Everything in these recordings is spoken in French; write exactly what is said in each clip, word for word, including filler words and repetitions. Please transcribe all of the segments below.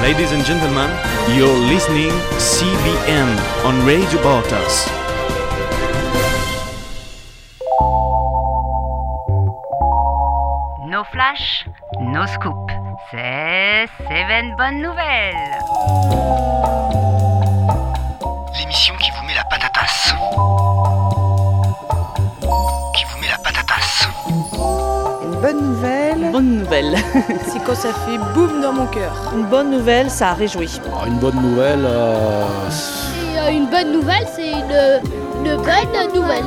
Ladies and gentlemen, you're listening C B N on Radio Baltas. No flash, no scoop. C'est Seven Bonnes Nouvelles. L'émission qui vous met la patatasse. Qui vous met la patatasse. Une bonne nouvelle. Une bonne nouvelle. C'est quand ça fait boum dans mon cœur. Une bonne nouvelle, ça réjouit. Alors, une bonne nouvelle. Euh... Et, euh, une bonne nouvelle, c'est une, une bonne nouvelle.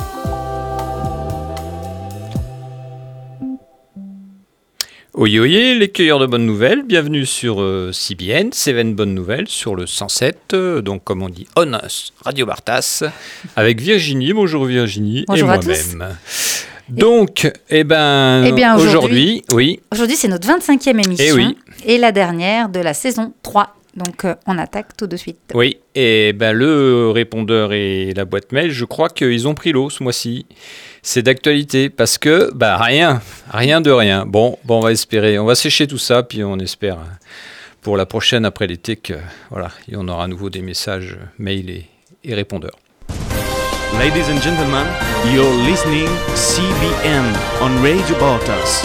Oyez, oyez, les cueilleurs de bonnes nouvelles, bienvenue sur euh, C B N, Seven Bonnes Nouvelles, sur le cent sept, euh, donc comme on dit, on Radio Baltas, avec Virginie, bonjour Virginie, bonjour et à moi-même. Tous. Donc, eh ben, eh bien, aujourd'hui, aujourd'hui, oui. Aujourd'hui, c'est notre vingt-cinquième émission, et, oui. et la dernière de la saison trois. Donc, euh, on attaque tout de suite. Oui, et ben, le répondeur et la boîte mail, je crois qu'ils ont pris l'eau ce mois-ci. C'est d'actualité parce que, bah, rien, rien de rien. Bon, bon, on va espérer, on va sécher tout ça, puis on espère pour la prochaine, après l'été, que, voilà, il y en aura à nouveau des messages mail et, et répondeurs. Ladies and gentlemen, you're listening C B N on Radio Baltas.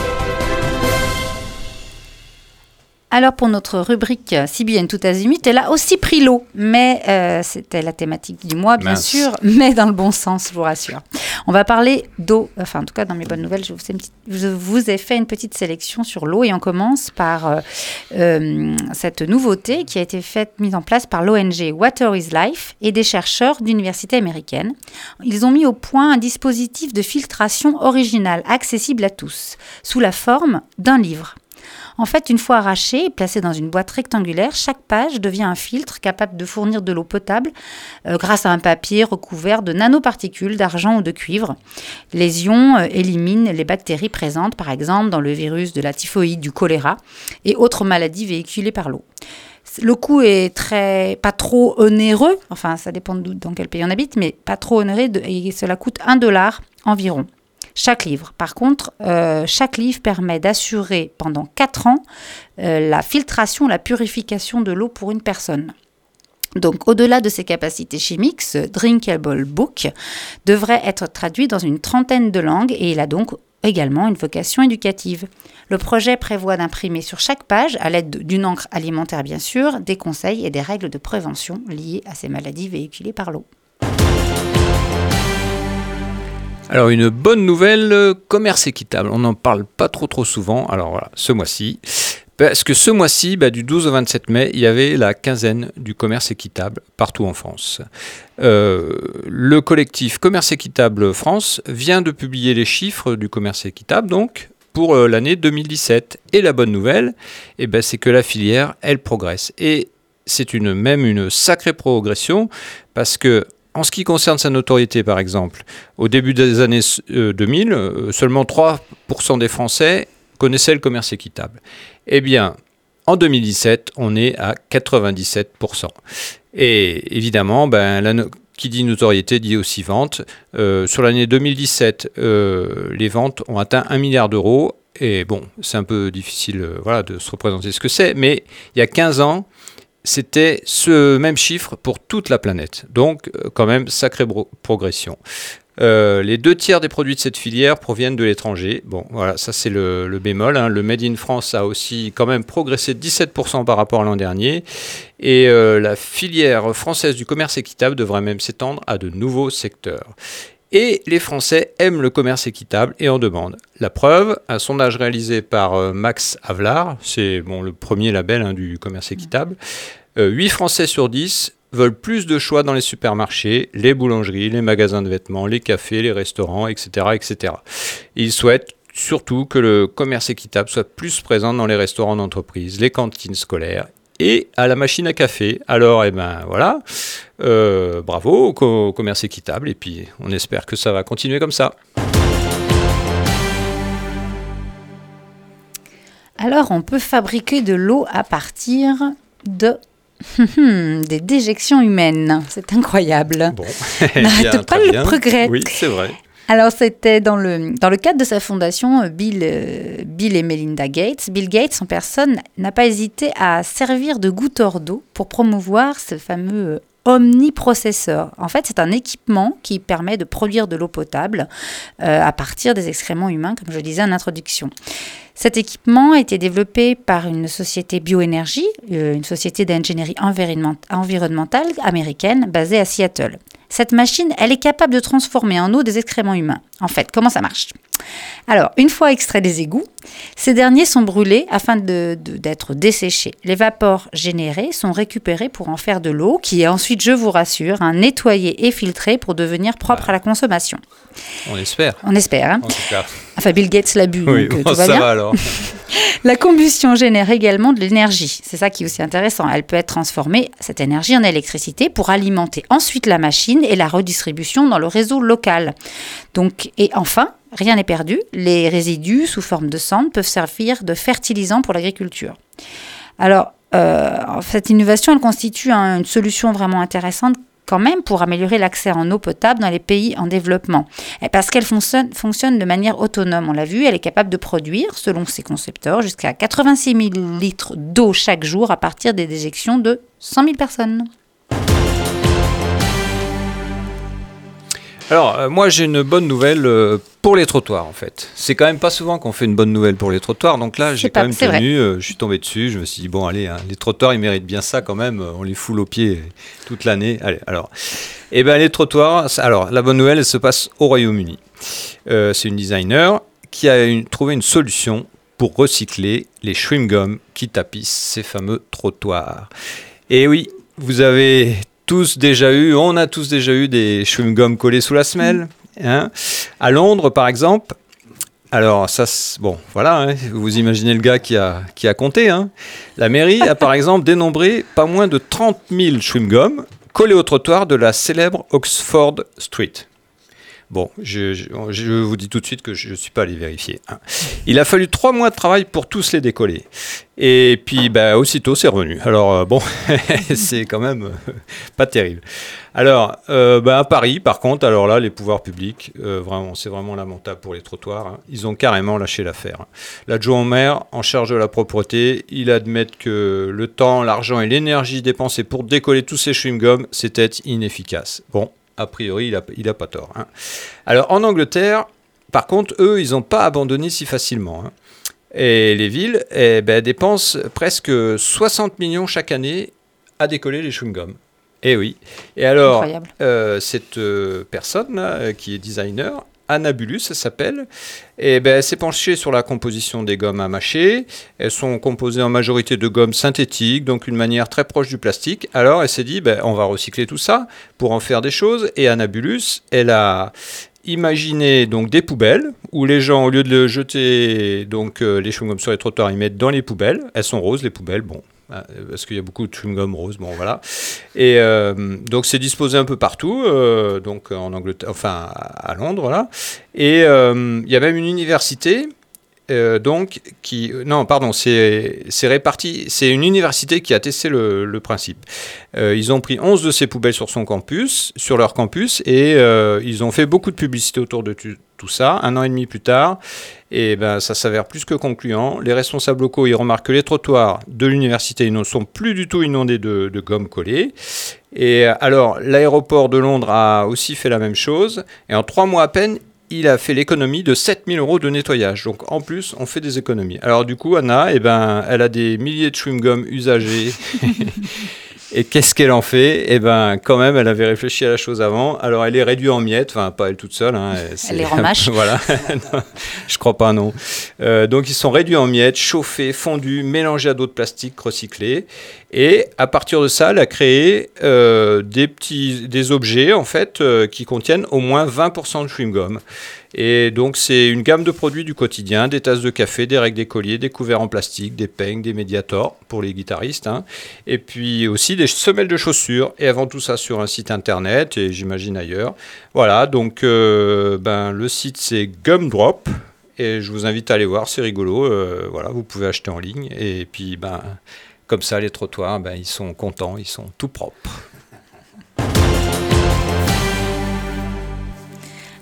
Alors, pour notre rubrique C B N Tout Azimut, elle a aussi pris l'eau, mais euh, c'était la thématique du mois, bien Mince. sûr, mais dans le bon sens, je vous rassure. On va parler d'eau, enfin, en tout cas, dans mes bonnes nouvelles, je vous ai, une petite, je vous ai fait une petite sélection sur l'eau, et on commence par euh, euh, cette nouveauté qui a été faite, mise en place par l'O N G Water is Life et des chercheurs d'universités américaines. Ils ont mis au point un dispositif de filtration original, accessible à tous, sous la forme d'un livre. En fait, une fois arrachée et placée dans une boîte rectangulaire, chaque page devient un filtre capable de fournir de l'eau potable euh, grâce à un papier recouvert de nanoparticules d'argent ou de cuivre. Les ions euh, éliminent les bactéries présentes, par exemple, dans le virus de la typhoïde, du choléra et autres maladies véhiculées par l'eau. Le coût est très, pas trop onéreux, enfin ça dépend de dans quel pays on habite, mais pas trop onéreux de, et cela coûte un dollar environ. Chaque livre. Par contre, euh, chaque livre permet d'assurer pendant quatre ans euh, la filtration, la purification de l'eau pour une personne. Donc, au-delà de ses capacités chimiques, ce Drinkable Book devrait être traduit dans une trentaine de langues et il a donc également une vocation éducative. Le projet prévoit d'imprimer sur chaque page, à l'aide d'une encre alimentaire bien sûr, des conseils et des règles de prévention liées à ces maladies véhiculées par l'eau. Alors, une bonne nouvelle, commerce équitable. On n'en parle pas trop trop souvent. Alors voilà, ce mois-ci. Parce que ce mois-ci, bah, du douze au vingt-sept mai, il y avait la quinzaine du commerce équitable partout en France. Euh, le collectif Commerce Équitable France vient de publier les chiffres du commerce équitable, donc, pour euh, l'année deux mille dix-sept. Et la bonne nouvelle, eh ben, c'est que la filière, elle progresse. Et c'est une, même une sacrée progression, parce que en ce qui concerne sa notoriété, par exemple, au début des années deux mille, seulement trois pour cent des Français connaissaient le commerce équitable. Eh bien, en deux mille dix-sept, on est à quatre-vingt-dix-sept pour cent. Et évidemment, ben, la no- qui dit notoriété dit aussi vente. Euh, sur l'année deux mille dix-sept, euh, les ventes ont atteint un milliard d'euros. Et bon, c'est un peu difficile euh, voilà, de se représenter ce que c'est, mais il y a quinze ans, c'était ce même chiffre pour toute la planète. Donc, euh, quand même, sacrée bro- progression. Euh, les deux tiers des produits de cette filière proviennent de l'étranger. Bon, voilà, ça c'est le, le bémol. Hein. Le Made in France a aussi quand même progressé de dix-sept pour cent par rapport à l'an dernier. Et euh, la filière française du commerce équitable devrait même s'étendre à de nouveaux secteurs. Et les Français aiment le commerce équitable et en demandent. La preuve, un sondage réalisé par euh, Max Havelaar, c'est bon, le premier label hein, du commerce équitable, euh, huit Français sur dix veulent plus de choix dans les supermarchés, les boulangeries, les magasins de vêtements, les cafés, les restaurants, et cetera, et cetera. Ils souhaitent surtout que le commerce équitable soit plus présent dans les restaurants d'entreprise, les cantines scolaires et à la machine à café. Alors, eh ben voilà, euh, bravo au, co- au commerce équitable et puis on espère que ça va continuer comme ça. Alors, on peut fabriquer de l'eau à partir de des déjections humaines. C'est incroyable. Bon, N'arrête pas le progrès. Oui, c'est vrai. Alors, c'était dans le, dans le cadre de sa fondation, Bill, euh, Bill et Melinda Gates. Bill Gates, en personne, n'a pas hésité à servir de goutteur d'eau pour promouvoir ce fameux omniprocesseur. En fait, c'est un équipement qui permet de produire de l'eau potable euh, à partir des excréments humains, comme je le disais en introduction. Cet équipement a été développé par une société bioénergie, euh, une société d'ingénierie environnement- environnementale américaine basée à Seattle. Cette machine, elle est capable de transformer en eau des excréments humains. En fait, comment ça marche ? Alors, une fois extraits des égouts, ces derniers sont brûlés afin de, de, d'être desséchés. Les vapeurs générées sont récupérées pour en faire de l'eau qui est ensuite, je vous rassure, hein, nettoyée et filtrée pour devenir propre à la consommation. On espère. On espère. Hein. En tout cas. Enfin, Bill Gates l'a bu, Oui, donc euh, bon, tout va ça bien. va alors. La combustion génère également de l'énergie. C'est ça qui est aussi intéressant. Elle peut être transformée, cette énergie, en électricité pour alimenter ensuite la machine et la redistribution dans le réseau local. Donc, et enfin, rien n'est perdu. Les résidus sous forme de cendres peuvent servir de fertilisant pour l'agriculture. Alors, euh, cette innovation, elle constitue hein, une solution vraiment intéressante quand même pour améliorer l'accès en eau potable dans les pays en développement. Et parce qu'elle fonctionne, fonctionne de manière autonome, on l'a vu, elle est capable de produire, selon ses concepteurs, jusqu'à quatre-vingt-six mille litres d'eau chaque jour à partir des déjections de cent mille personnes. Alors, euh, moi, j'ai une bonne nouvelle euh, pour les trottoirs, en fait. C'est quand même pas souvent qu'on fait une bonne nouvelle pour les trottoirs. Donc là, j'ai C'est quand pas- même c'est tenu, euh, je suis tombé dessus. Je me suis dit, bon, allez, hein, les trottoirs, ils méritent bien ça quand même. On les foule aux pieds toute l'année. Allez, alors. Eh bien, les trottoirs, ça- alors, la bonne nouvelle, elle se passe au Royaume-Uni. Euh, c'est une designer qui a une- trouvé une solution pour recycler les chewing-gums qui tapissent ces fameux trottoirs. Et oui, vous avez tous déjà eu, on a tous déjà eu des chewing-gums collés sous la semelle. Hein. À Londres, par exemple, alors ça, c'est- bon, voilà, hein, vous imaginez le gars qui a, qui a compté. Hein. La mairie a par exemple dénombré pas moins de trente mille chewing-gums collés au trottoir de la célèbre Oxford Street. Bon, je, je, je vous dis tout de suite que je ne suis pas allé vérifier. Hein. Il a fallu trois mois de travail pour tous les décoller. Et puis, bah, aussitôt, c'est revenu. Alors, euh, bon, c'est quand même euh, pas terrible. Alors, euh, bah, à Paris, par contre, alors là, les pouvoirs publics, euh, vraiment, c'est vraiment lamentable pour les trottoirs. Hein. Ils ont carrément lâché l'affaire. L'adjoint au maire, en charge de la propreté, il admet que le temps, l'argent et l'énergie dépensés pour décoller tous ces chewing-gums, c'était inefficace. Bon. A priori, il n'a il a pas tort. Hein. Alors, en Angleterre, par contre, eux, ils n'ont pas abandonné si facilement. Hein. Et les villes eh ben, dépensent presque soixante millions chaque année à décoller les chewing-gums. Eh oui. Et alors, euh, cette euh, personne là, qui est designer, Anna Bulus, ça s'appelle, et ben, elle s'est penchée sur la composition des gommes à mâcher. Elles sont composées en majorité de gommes synthétiques, donc une manière très proche du plastique. Alors elle s'est dit, ben, on va recycler tout ça pour en faire des choses. Et Anna Bulus, elle a imaginé donc, des poubelles où les gens, au lieu de le jeter donc, euh, les chewing-gums sur les trottoirs, ils mettent dans les poubelles. Elles sont roses, les poubelles, bon. Parce qu'il y a beaucoup de chewing-gum rose, bon voilà. Et euh, donc c'est disposé un peu partout, euh, donc en Angleterre, enfin à Londres là. Et euh, il y a même une université, euh, donc qui, non pardon, c'est c'est réparti, c'est une université qui a testé le, le principe. Euh, ils ont pris onze de ces poubelles sur son campus, sur leur campus, et euh, ils ont fait beaucoup de publicité autour de tu, tout ça. Un an et demi plus tard. Et ben, ça s'avère plus que concluant. Les responsables locaux ils remarquent que les trottoirs de l'université ne sont plus du tout inondés de, de gomme collée. Et alors, l'aéroport de Londres a aussi fait la même chose. Et en trois mois à peine, il a fait l'économie de sept mille euros de nettoyage. Donc, en plus, on fait des économies. Alors, du coup, Anna, eh ben, elle a des milliers de chewing-gums usagés. Et qu'est-ce qu'elle en fait ? Eh bien, quand même, elle avait réfléchi à la chose avant. Alors, elle est réduite en miettes. Enfin, pas elle toute seule. Hein, elle les remâche. Voilà. Non, je crois pas, non. Euh, donc, ils sont réduits en miettes, chauffés, fondus, mélangés à d'autres plastiques recyclés. Et à partir de ça, elle a créé euh, des petits des objets, en fait, euh, qui contiennent au moins vingt pour cent de chewing-gum. Et donc, c'est une gamme de produits du quotidien, des tasses de café, des règles d'écolier, des couverts en plastique, des peignes, des médiators pour les guitaristes, hein, et puis aussi des semelles de chaussures. Et avant tout ça sur un site internet, et j'imagine ailleurs. Voilà, donc euh, ben, le site, c'est Gumdrop, et je vous invite à aller voir, c'est rigolo. Euh, voilà, vous pouvez acheter en ligne, et puis ben, comme ça, les trottoirs, ben, ils sont contents, ils sont tout propres.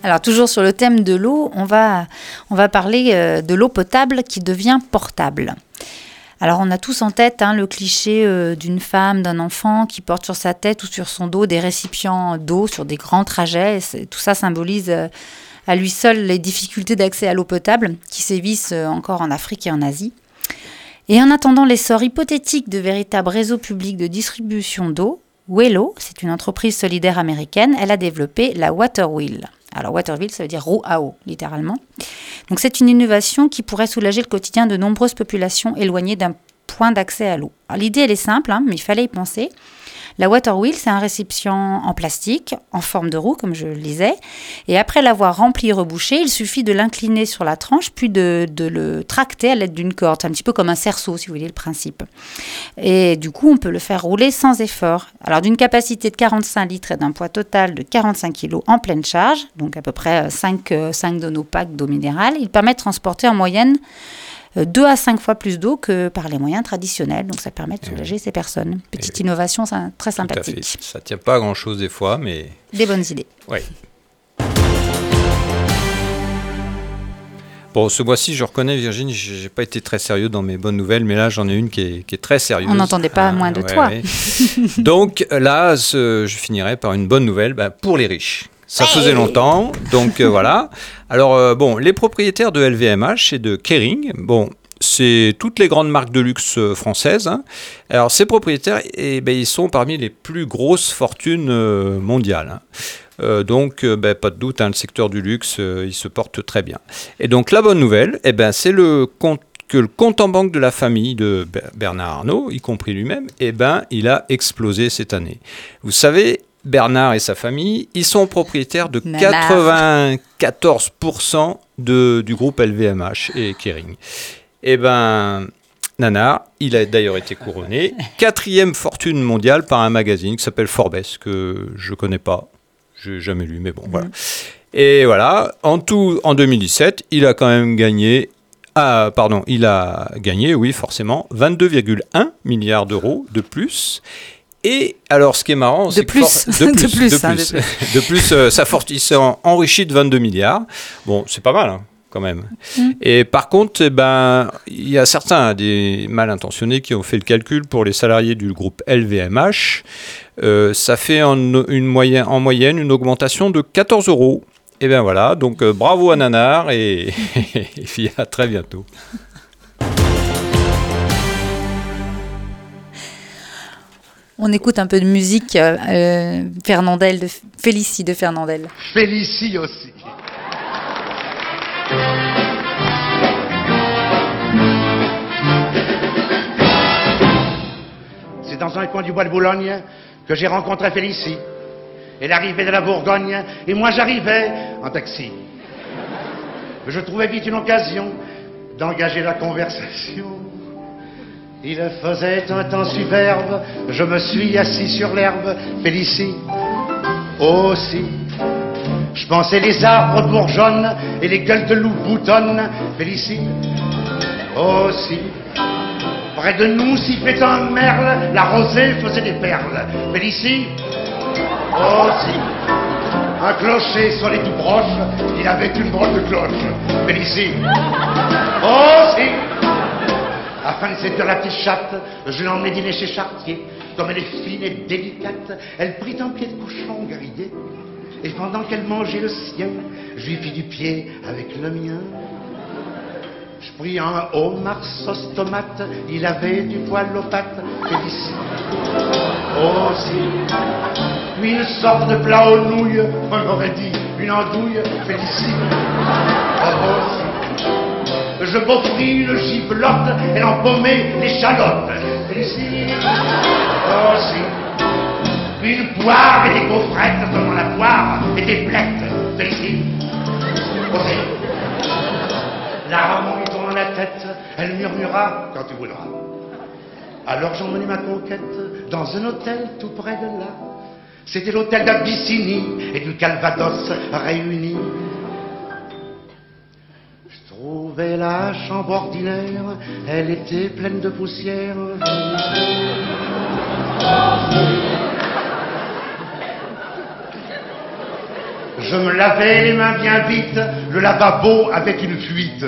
Alors, toujours sur le thème de l'eau, on va, on va parler euh, de l'eau potable qui devient portable. Alors, on a tous en tête hein, le cliché euh, d'une femme, d'un enfant qui porte sur sa tête ou sur son dos des récipients d'eau sur des grands trajets. C'est, tout ça symbolise euh, à lui seul les difficultés d'accès à l'eau potable qui sévissent euh, encore en Afrique et en Asie. Et en attendant l'essor hypothétique de véritables réseaux publics de distribution d'eau, Wello, c'est une entreprise solidaire américaine, elle a développé la Waterwheel. Alors Waterwheel, ça veut dire roue à eau, littéralement. Donc c'est une innovation qui pourrait soulager le quotidien de nombreuses populations éloignées d'un point d'accès à l'eau. Alors, l'idée, elle est simple, hein, mais il fallait y penser. La Waterwheel, c'est un récipient en plastique, en forme de roue, comme je le disais. Et après l'avoir rempli et rebouché, il suffit de l'incliner sur la tranche, puis de, de le tracter à l'aide d'une corde. C'est un petit peu comme un cerceau, si vous voulez le principe. Et du coup, on peut le faire rouler sans effort. Alors, d'une capacité de quarante-cinq litres et d'un poids total de quarante-cinq kilos en pleine charge, donc à peu près cinq, cinq de nos packs d'eau minérale, il permet de transporter en moyenne deux à cinq fois plus d'eau que par les moyens traditionnels. Donc, ça permet de soulager oui. ces personnes. Petite oui. innovation ça, très sympathique. Ça ne tient pas à grand-chose des fois, mais... Des bonnes idées. Oui. Bon, ce mois-ci, je reconnais, Virginie, je n'ai pas été très sérieux dans mes bonnes nouvelles, mais là, j'en ai une qui est, qui est très sérieuse. On n'entendait pas ah, moins de ouais, toi. Ouais. Donc là, ce, je finirai par une bonne nouvelle bah, pour les riches. Ça hey faisait longtemps, donc euh, voilà. Alors, euh, bon, les propriétaires de L V M H et de Kering, bon, c'est toutes les grandes marques de luxe euh, françaises. Hein. Alors, ces propriétaires, eh ben, ils sont parmi les plus grosses fortunes euh, mondiales. Hein. Euh, donc, euh, ben, pas de doute, hein, le secteur du luxe, euh, il se porte très bien. Et donc, la bonne nouvelle, eh ben, c'est le compte que le compte en banque de la famille de Bernard Arnault, y compris lui-même, eh ben, il a explosé cette année. Vous savez... Bernard et sa famille, ils sont propriétaires de Nanar. quatre-vingt-quatorze pour cent de, du groupe L V M H et Kering. Eh bien, Nanar, il a d'ailleurs été couronné quatrième fortune mondiale par un magazine qui s'appelle Forbes, que je ne connais pas, je n'ai jamais lu, mais bon, mmh. voilà. Et voilà, en tout, en deux mille dix-sept, il a quand même gagné... Ah, pardon, il a gagné, oui, forcément, vingt-deux virgule un milliards d'euros de plus. Et alors, ce qui est marrant, de c'est plus. que for... de plus, de plus, de hein, plus, de plus. de plus euh, ça fort... il s'est enrichi de vingt-deux milliards. Bon, c'est pas mal, hein, quand même. Mm. Et par contre, eh ben, il y a certains des mal intentionnés qui ont fait le calcul pour les salariés du groupe L V M H. Euh, ça fait en, une moyenne, en moyenne une augmentation de quatorze euros. Et bien voilà, donc euh, bravo à Nanar et, et puis à très bientôt. On écoute un peu de musique, euh, Fernandel, de Félicie de Fernandel. Félicie aussi. C'est dans un coin du bois de Boulogne que j'ai rencontré Félicie. Elle arrivait de la Bourgogne et moi j'arrivais en taxi. Je trouvais vite une occasion d'engager la conversation. Il faisait un temps superbe, je me suis assis sur l'herbe, Félicie aussi. Je pensais les arbres bourgeonnent et les gueules de loup boutonnent, Félicie aussi. Près de nous sifflait un merle, la rosée faisait des perles, Félicie aussi. Un clocher sur les tout proches, il avait une drôle de cloche, Félicie aussi. Afin de séduire la petite chatte, je l'emmenai dîner chez Chartier. Comme elle est fine et délicate, elle prit un pied de cochon grillé. Et pendant qu'elle mangeait le sien, je lui fis du pied avec le mien. Je pris un homard sauce tomate, il avait du poil aux pattes, Félicie aussi. Puis une sorte de plat aux nouilles, on aurait dit une andouille, Félicie aussi. Je m'offris une giblotte, elle empaumait l'échalote, Félicie aussi. Puis une poire et des gaufrettes, seulement la poire était pleine, Félicie aussi. Larme lui tourne la tête, elle murmura quand tu voudras. Alors j'emmenai ma conquête dans un hôtel tout près de là. C'était l'hôtel d'Abyssinie et du Calvados réunis. Je trouvais la chambre ordinaire, elle était pleine de poussière. je me lavais les mains bien vite, le lavabo avait une fuite.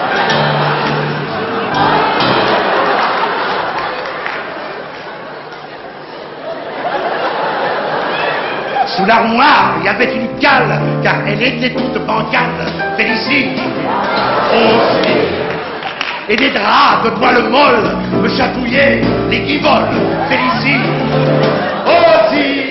Sous l'armoire, il y avait une cale, car elle était toute bancale. Félicite. Oh, et des draps de toile molle me chatouillaient les guivolles. Félicite. Oh, si.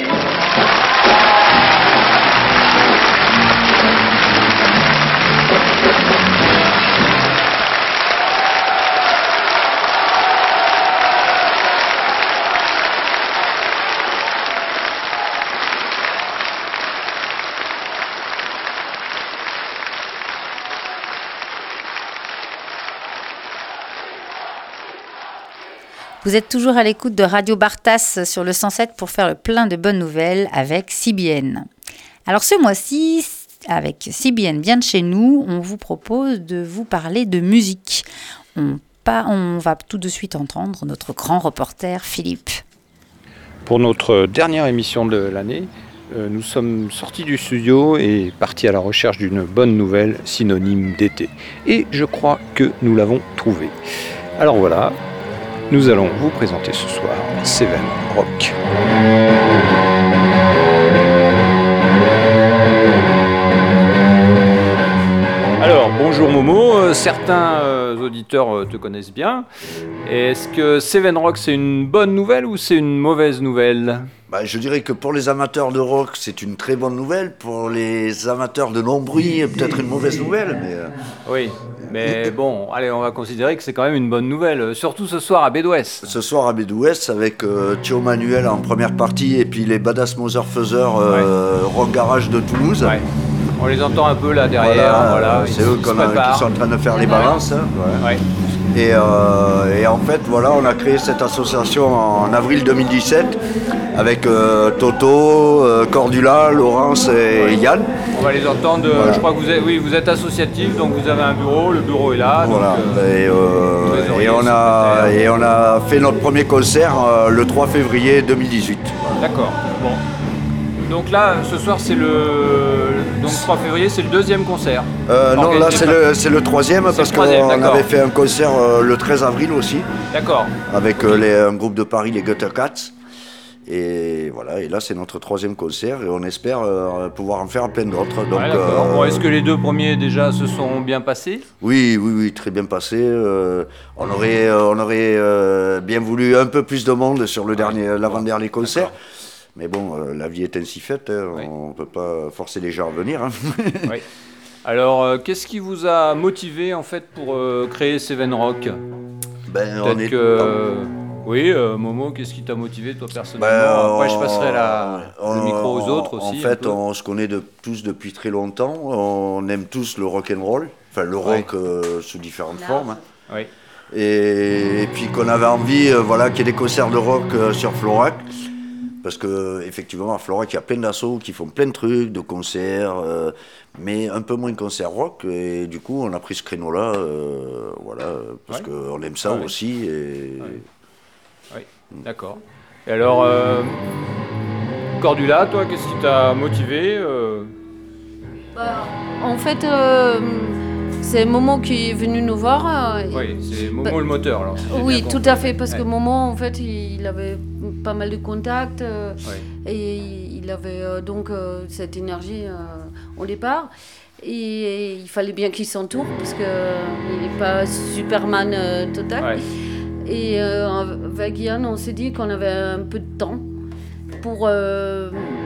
Vous êtes toujours à l'écoute de Radio Bartas sur le cent sept pour faire le plein de bonnes nouvelles avec C B N. Alors ce mois-ci, avec C B N bien de chez nous, on vous propose de vous parler de musique. On, pas, on va tout de suite entendre notre grand reporter Philippe. Pour notre dernière émission de l'année, euh, nous sommes sortis du studio et partis à la recherche d'une bonne nouvelle synonyme d'été. Et je crois que nous l'avons trouvée. Alors voilà. Nous allons vous présenter ce soir Seven Rock. Alors, bonjour Momo, euh, certains euh, auditeurs euh, te connaissent bien. Est-ce que Seven Rock c'est une bonne nouvelle ou c'est une mauvaise nouvelle ? Bah, je dirais que pour les amateurs de rock, c'est une très bonne nouvelle. Pour les amateurs de non-bruit, peut-être une mauvaise nouvelle. Mais... Oui, mais bon, allez, on va considérer que c'est quand même une bonne nouvelle. Surtout ce soir à Bédouès. Ce soir à Bédouès, avec euh, Thio Manuel en première partie et puis les Badass Motherfuckers euh, ouais. Rock Garage de Toulouse. Ouais. On les entend un peu là derrière. Voilà, voilà. C'est eux qu'on a, qui sont en train de faire les balances. Hein. Ouais. Ouais. Et, euh, et en fait, voilà, on a créé cette association en avril deux mille dix-sept avec euh, Toto, euh, Cordula, Laurence et ouais. Yann. On va les entendre. Voilà. Je crois que vous êtes, oui, vous êtes associatif, donc vous avez un bureau. Le bureau est là. Voilà. Donc, euh, et, euh, et, on a, et on a fait notre premier concert euh, le trois février deux mille dix-huit. D'accord. Bon. Donc là, ce soir, c'est le donc trois février, c'est le deuxième concert. Euh, non, là, c'est le, c'est le troisième c'est parce le troisième, qu'on d'accord. avait fait un concert euh, le treize avril aussi. D'accord. Avec euh, les, un groupe de Paris, les Gutter Cats. Et voilà, et là, c'est notre troisième concert et on espère euh, pouvoir en faire plein d'autres. Donc, ouais, d'accord. Euh, bon, est-ce que les deux premiers déjà se sont bien passés ? Oui, oui, oui, très bien passés. Euh, on aurait, euh, on aurait euh, bien voulu un peu plus de monde sur le dernier, ouais. l'avant-dernier concert. D'accord. Mais bon, euh, la vie est ainsi faite, hein, oui. On ne peut pas forcer les gens à venir. Hein. Oui. Alors, euh, qu'est-ce qui vous a motivé en fait pour euh, créer Seven Rock ? Ben, Peut-être on est que... Euh, oui, euh, Momo, qu'est-ce qui t'a motivé toi personnellement ? ben, Après, on... je passerai la... on... le micro aux autres aussi. En fait, on se connaît de... tous depuis très longtemps. On aime tous le rock and roll, enfin le rock oui. euh, sous différentes Là. formes. Oui. Et... et puis qu'on avait envie, euh, voilà, qu'il y ait des concerts de rock euh, sur Florac. Parce qu'effectivement, à Florac, il y a plein d'assauts qui font plein de trucs, de concerts, euh, mais un peu moins de concerts rock. Et du coup, on a pris ce créneau-là, euh, voilà, parce ouais. qu'on aime ça ouais. aussi. Et... Oui, ouais. D'accord. Et alors, euh, Cordula, toi, qu'est-ce qui t'a motivé euh... bah, En fait, euh, c'est Momo qui est venu nous voir. Euh, oui, c'est Momo bah, le moteur. Alors, si oui, tout à fait, parce ouais. que Momo, en fait, il avait pas mal de contacts euh, ouais. et il avait euh, donc euh, cette énergie euh, au départ et, et il fallait bien qu'il s'entoure parce qu'il n'est pas Superman euh, total ouais. et euh, avec Yann on s'est dit qu'on avait un peu de temps pour, euh,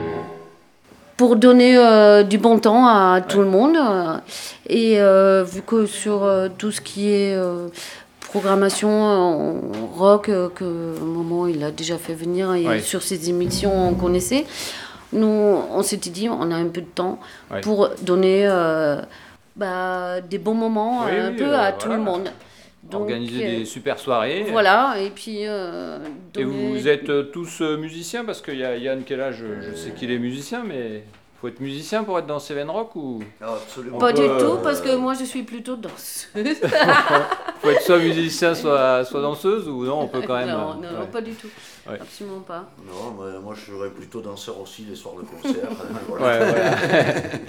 pour donner euh, du bon temps à tout ouais. le monde euh, et euh, vu que sur euh, tout ce qui est euh, programmation en rock euh, que Momo il a déjà fait venir et ouais. sur ses émissions on connaissait. Nous on s'était dit on a un peu de temps ouais. pour donner euh, bah, des bons moments oui, un oui, peu euh, à voilà. tout le monde. Donc, organiser euh, des super soirées. Voilà et puis. Euh, donner... Et vous êtes euh, tous euh, musiciens parce qu'il y a Yann qui est là, je, je sais qu'il est musicien mais. Faut être musicien pour être dans Seven Rock ou Absolument. Pas du peut, tout, euh, parce que moi je suis plutôt danseuse. Faut être soit musicien, soit, soit danseuse ou non, on peut quand même. Non, non, ouais. non, pas du tout. Ouais. Absolument pas. Non, mais moi je serais plutôt danseur aussi les soirs de concert. Voilà. Ouais, voilà.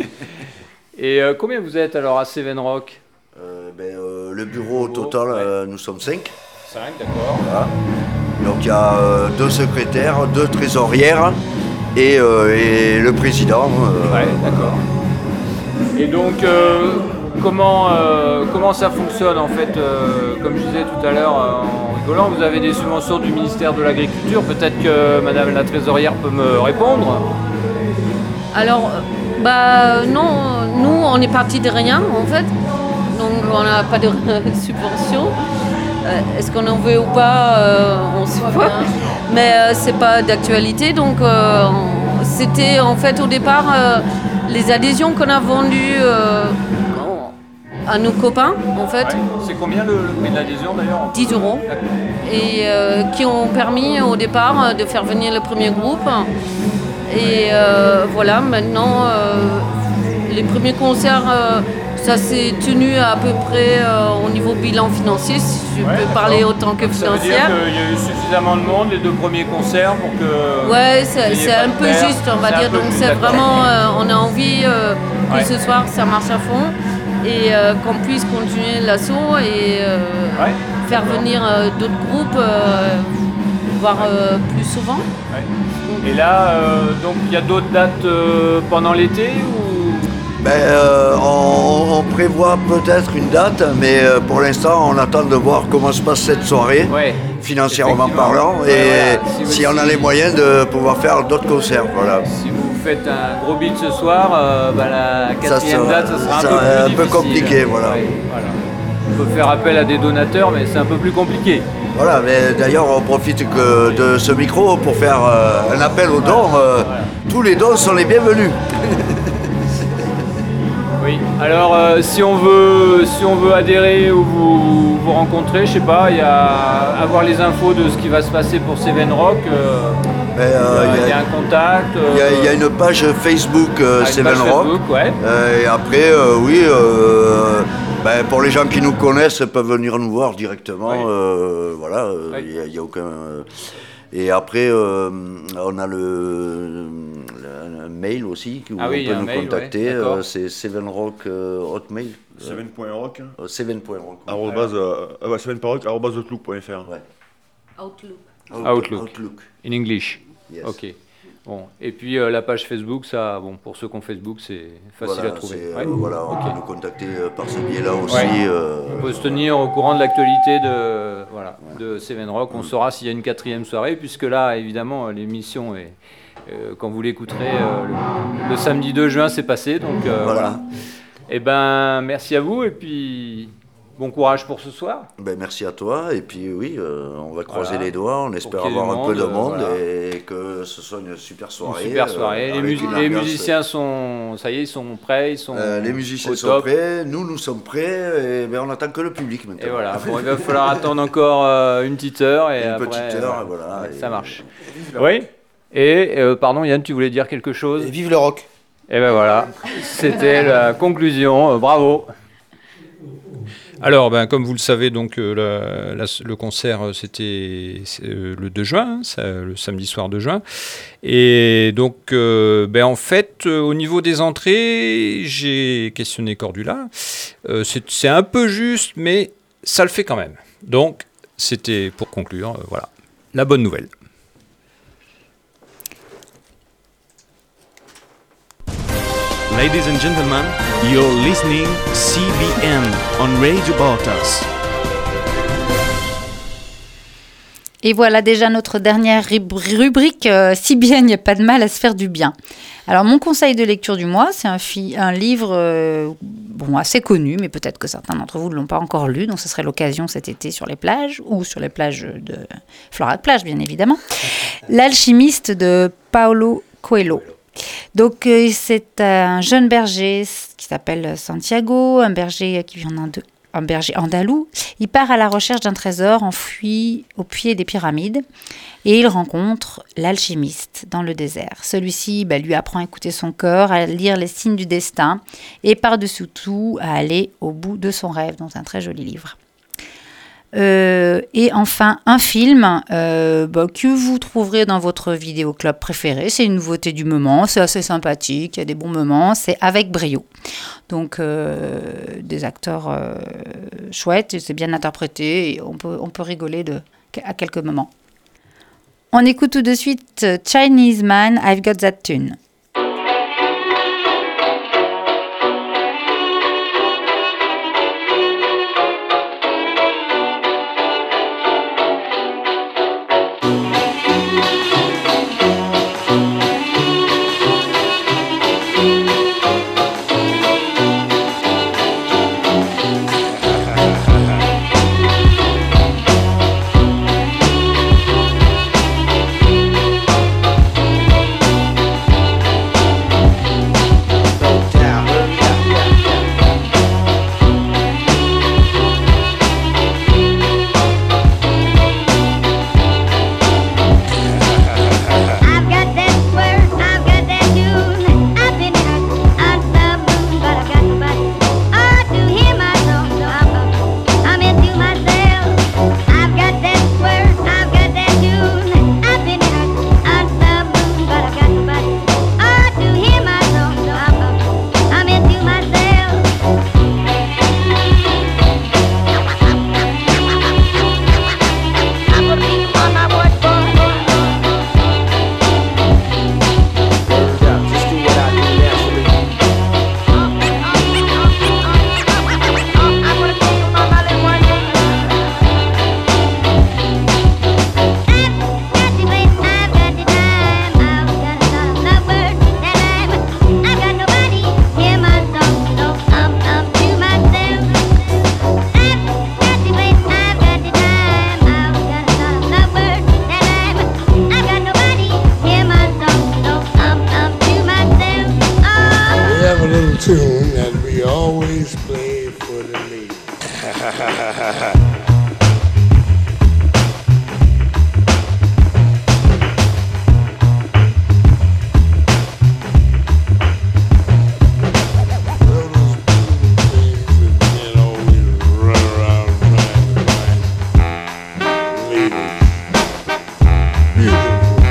Et euh, combien vous êtes alors à Seven Rock? Euh, ben, euh, le bureau au total, ouais. euh, nous sommes cinq. Cinq, d'accord. Voilà. Donc il y a euh, deux secrétaires, deux trésorières et, euh, et le président. euh, Ouais, d'accord. Et donc, euh, comment, euh, comment ça fonctionne en fait euh, comme je disais tout à l'heure euh, en rigolant, vous avez des subventions du ministère de l'Agriculture. Peut-être que Madame la trésorière peut me répondre. Alors, bah non, nous on est parti de rien en fait, donc on n'a pas de subvention. Euh, Est-ce qu'on en veut ou pas, euh, on sait pas, mais euh, c'est pas d'actualité, donc euh, on- c'était en fait au départ euh, les adhésions qu'on a vendues euh, à nos copains en fait, Ouais. C'est combien le, le prix de l'adhésion d'ailleurs? dix euros, D'accord. et euh, qui ont permis au départ euh, de faire venir le premier groupe. Et euh, voilà, maintenant, euh, les premiers concerts, euh, ça s'est tenu à peu près euh, au niveau bilan financier, si je Ouais, peux parler d'accord. autant que Ça veut dire financière. qu'il y a eu suffisamment de monde les deux premiers concerts pour que. Ouais, vous c'est ayez c'est pas un de peu perte. juste, on va C'est un dire. peu Donc juste, c'est d'accord. vraiment, euh, on a envie euh, que Ouais. ce soir ça marche à fond et euh, qu'on puisse continuer l'assaut et euh, Ouais, faire d'accord. venir euh, d'autres groupes, euh, voire euh, plus souvent. Ouais. Et là, euh, donc il y a d'autres dates euh, pendant l'été ou... ben, euh, on, on prévoit peut-être une date, mais euh, pour l'instant on attend de voir comment se passe cette soirée, Ouais. financièrement Effectivement. parlant, Ouais, et voilà. Si si, vous- on a si- les moyens de pouvoir faire d'autres concerts. Voilà. Si vous faites un gros beat ce soir, euh, bah, la quatrième sera- date, ça sera un ça peu sera plus un peu difficile. compliqué, voilà. Ouais, voilà. On peut faire appel à des donateurs, mais c'est un peu plus compliqué. Voilà, mais d'ailleurs on profite que de ce micro pour faire euh, un appel aux dons. euh, Voilà. Tous les dons sont les bienvenus. Oui. Alors, euh, si on veut, si on veut adhérer ou vous, vous rencontrer, je sais pas, il y a avoir les infos de ce qui va se passer pour Seven Rock. euh, Mais, euh, il y a- il y a- il y a un contact. Il y, a, il y a euh, une page Facebook euh, ah, une Seven page Rock. Facebook, ouais. Euh, et après, euh, oui, euh, ben, pour les gens qui nous connaissent, peuvent venir nous voir directement. Ouais. euh, voilà, euh, Ouais. il n'y a, il y a aucun. euh, et après, euh, on a le, le- un mail aussi où Ah on oui, il y peut a un nous mail, contacter. ouais, d'accord. euh, c'est Seven Rock euh, Hotmail. seven point rock Euh, Seven point rock. arrobase euh, ah bah, seven point rock arobase outlook point f r. Ouais. Outlook. Outlook. Outlook. In English. Yes. Ok. Bon. Et puis euh, la page Facebook, ça, bon, pour ceux qui ont Facebook, c'est facile Voilà, à trouver. c'est, euh, Ouais. voilà, on Ok. peut nous contacter euh, par ce biais-là aussi. Ouais. euh, On peut se tenir au courant de l'actualité de, voilà, de Seven Rock. On saura s'il y a une quatrième soirée, puisque là, évidemment, l'émission est. euh, quand vous l'écouterez, euh, le, le samedi deux juin, c'est passé. Donc euh, Voilà. voilà. Eh ben, merci à vous et puis bon courage pour ce soir. Ben, merci à toi, et puis oui, euh, on va croiser Voilà. les doigts, on Pour espère qu'il y ait avoir du un peu de monde, monde voilà. et que ce soit une super Une soirée. super soirée. euh, les, avec mus- une les ambiance- musiciens sont, ça y est, ils sont prêts, ils sont. Euh, les musiciens au sont top. prêts, nous nous sommes prêts, et ben, on attend que le public maintenant. Et voilà, bon, il va falloir attendre encore euh, une petite heure et Une après, petite heure, voilà, ouais, et- ça marche. Oui. Et euh, pardon Yann, tu voulais dire quelque chose? Et vive le rock. Et ben voilà, c'était la conclusion. Euh, bravo. Alors, ben, comme vous le savez, donc euh, la- la- le concert euh, c'était euh, le deux juin, hein, ça, le samedi soir deux juin. Et donc, euh, ben, en fait, euh, au niveau des entrées, j'ai questionné Cordula. Euh, c'est c'est un peu juste, mais ça le fait quand même. Donc, c'était pour conclure, euh, voilà, la bonne nouvelle. Ladies and gentlemen, you're listening C B N on Radio Baltas. Et voilà déjà notre dernière rub- rubrique. Euh, si bien, il n'y a pas de mal à se faire du bien. Alors, mon conseil de lecture du mois, c'est un, fi- un livre euh, bon, assez connu, mais peut-être que certains d'entre vous ne l'ont pas encore lu. Donc, ce serait l'occasion cet été sur les plages, ou sur les plages de Florac Plage, bien évidemment. L'alchimiste de Paulo Coelho. Donc, euh, c'est un jeune berger qui s'appelle Santiago, un berger qui vit en, Inde- un berger andalou. Il part à la recherche d'un trésor enfoui au pied des pyramides et il rencontre l'alchimiste dans le désert. Celui-ci bah, lui apprend à écouter son cœur, à lire les signes du destin et par-dessus tout à aller au bout de son rêve, dans un très joli livre. Euh, et enfin, un film euh, bah, que vous trouverez dans votre vidéoclub préféré. C'est une nouveauté du moment, c'est assez sympathique, il y a des bons moments, c'est Avec brio. Donc, euh, des acteurs euh, chouettes, c'est bien interprété, et on peut, on peut rigoler de, à quelques moments. On écoute tout de suite Chinese Man, I've Got That Tune. Tune that we always play for the ladies.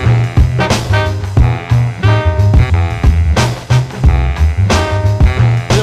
Beautiful.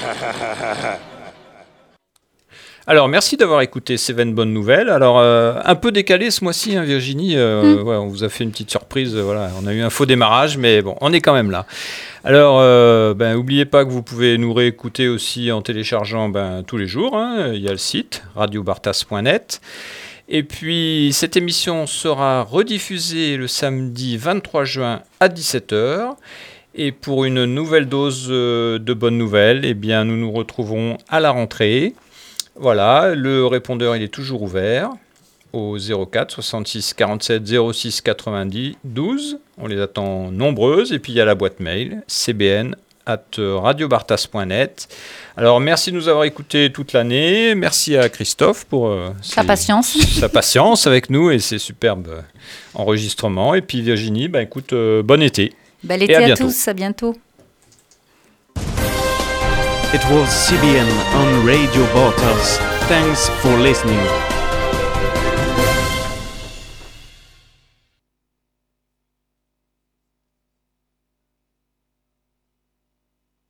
Alors, merci d'avoir écouté Seven Bonnes Nouvelles. Alors, euh, un peu décalé ce mois-ci, hein, Virginie. Euh, mmh. ouais, on vous a fait une petite surprise. Euh, voilà, on a eu un faux démarrage, mais bon, on est quand même là. Alors, euh, ben, n'oubliez pas que vous pouvez nous réécouter aussi en téléchargeant ben, tous les jours. Hein. Il y a le site radio bartas point net. Et puis, cette émission sera rediffusée le samedi vingt-trois juin à dix-sept heures. Et pour une nouvelle dose euh, de bonnes nouvelles, eh bien, nous nous retrouvons à la rentrée. Voilà, le répondeur il est toujours ouvert au zéro quatre soixante-six quarante-sept zéro six quatre-vingt-dix douze. On les attend nombreuses. Et puis il y a la boîte mail c b n arobase radio bartas point net. Alors merci de nous avoir écoutés toute l'année. Merci à Christophe pour euh, sa ses, patience. sa patience avec nous et ses superbes enregistrements. Et puis Virginie, bah, écoute, euh, bon été. Bel été à, à tous, à bientôt. It was C B N on Radio Bartas. Thanks for listening.